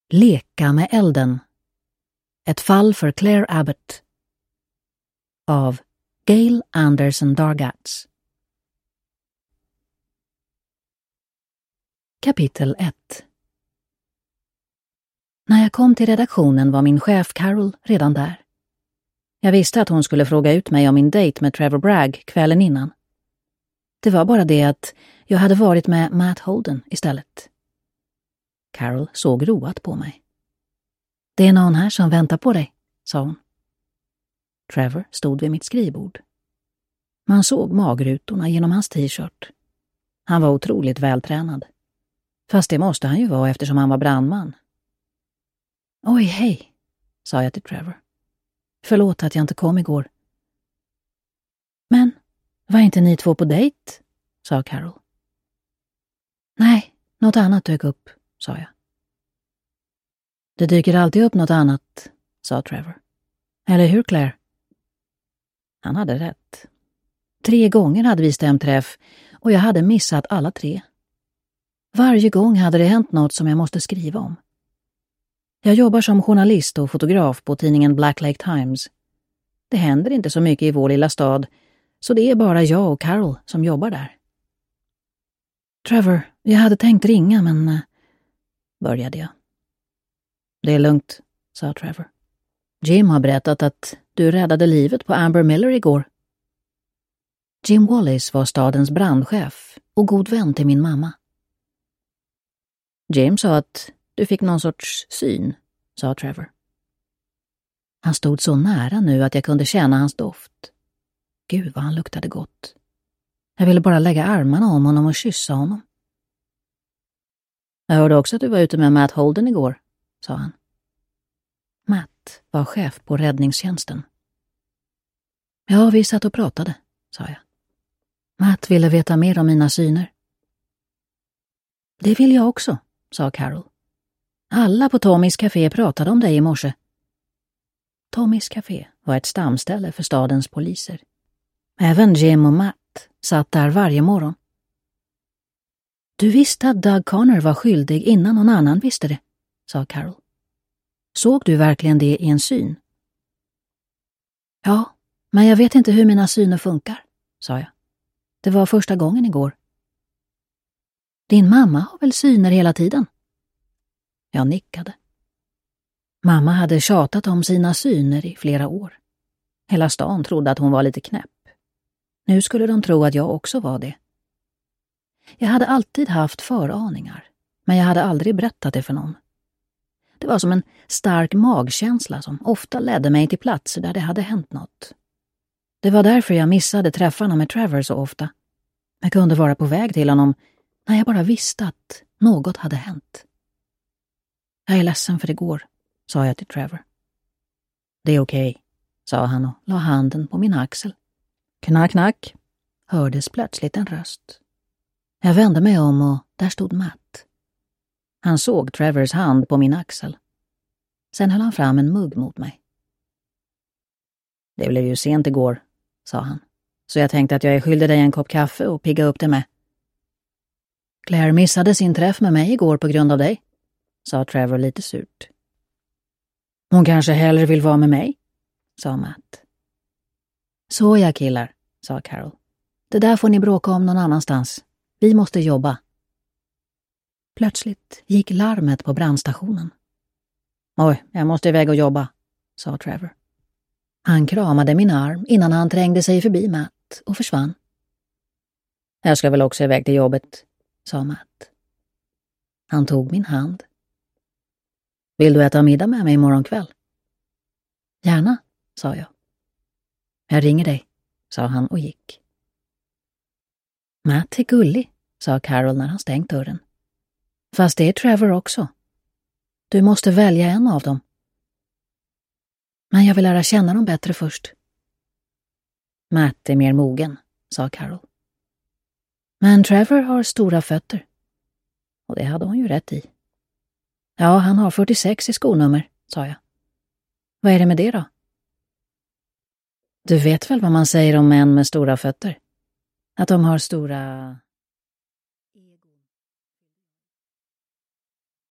Leka med elden. Ett fall för Claire Abbott. Av Gail Anderson Dargatz. Kapitel 1. När jag kom till redaktionen var min chef Carol redan där. Jag visste att hon skulle fråga ut mig om min dejt med Trevor Bragg kvällen innan. Det var bara det att jag hade varit med Matt Holden istället. Carol såg roat på mig. Det är någon här som väntar på dig, sa hon. Trevor stod vid mitt skrivbord. Man såg magrutorna genom hans t-shirt. Han var otroligt vältränad. Fast det måste han ju vara eftersom han var brandman. Oj, hej, sa jag till Trevor. Förlåt att jag inte kom igår. Men var inte ni två på dejt? Sa Carol. Nej, något annat dök upp, sa jag. Det dyker alltid upp något annat, sa Trevor. Eller hur, Claire? Han hade rätt. 3 gånger hade vi stämt träff och jag hade missat alla 3. Varje gång hade det hänt något som jag måste skriva om. Jag jobbar som journalist och fotograf på tidningen Black Lake Times. Det händer inte så mycket i vår lilla stad, så det är bara jag och Carol som jobbar där. Trevor, jag hade tänkt ringa men... började jag. Det är lugnt, sa Trevor. Jim har berättat att du räddade livet på Amber Miller igår. Jim Wallis var stadens brandchef och god vän till min mamma. Jim sa att du fick någon sorts syn, sa Trevor. Han stod så nära nu att jag kunde känna hans doft. Gud vad han luktade gott. Jag ville bara lägga armarna om honom och kyssa honom. Jag hörde också att du var ute med Matt Holden igår, sa han. Matt var chef på räddningstjänsten. Ja, vi satt och pratade, sa jag. Matt ville veta mer om mina syner. Det vill jag också, sa Carol. Alla på Tommys café pratade om dig i morse. Tommys café var ett stamställe för stadens poliser. Även Jim och Matt satt där varje morgon. Du visste att Doug Connor var skyldig innan någon annan visste det, sa Carol. Såg du verkligen det i en syn? Ja, men jag vet inte hur mina syner funkar, sa jag. Det var första gången igår. Din mamma har väl syner hela tiden? Jag nickade. Mamma hade tjatat om sina syner i flera år. Hela stan trodde att hon var lite knäpp. Nu skulle de tro att jag också var det. Jag hade alltid haft föraningar, men jag hade aldrig berättat det för någon. Det var som en stark magkänsla som ofta ledde mig till platser där det hade hänt något. Det var därför jag missade träffarna med Trevor så ofta. Jag kunde vara på väg till honom när jag bara visste att något hade hänt. Jag är ledsen för det går, sa jag till Trevor. Det är okej, sa han och la handen på min axel. Knack, knack, hördes plötsligt en röst. Jag vände mig om och där stod Matt. Han såg Trevors hand på min axel. Sen höll han fram en mugg mot mig. Det blev ju sent igår, sa han. Så jag tänkte att jag är skyldig dig en kopp kaffe och pigga upp det med. Claire missade sin träff med mig igår på grund av dig, sa Trevor lite surt. Hon kanske hellre vill vara med mig, sa Matt. Så ja killar, sa Carol. Det där får ni bråka om någon annanstans. Vi måste jobba. Plötsligt gick larmet på brandstationen. Oj, jag måste iväg och jobba, sa Trevor. Han kramade min arm innan han trängde sig förbi Matt och försvann. Jag ska väl också iväg till jobbet, sa Matt. Han tog min hand. Vill du äta middag med mig imorgon kväll? Gärna, sa jag. Jag ringer dig, sa han och gick. Matt är gullig, sa Carol när han stängt dörren. Fast det är Trevor också. Du måste välja en av dem. Men jag vill lära känna dem bättre först. Matt är mer mogen, sa Carol. Men Trevor har stora fötter. Och det hade hon ju rätt i. Ja, han har 46 i skonummer, sa jag. Vad är det med det då? Du vet väl vad man säger om män med stora fötter? Att de har stora...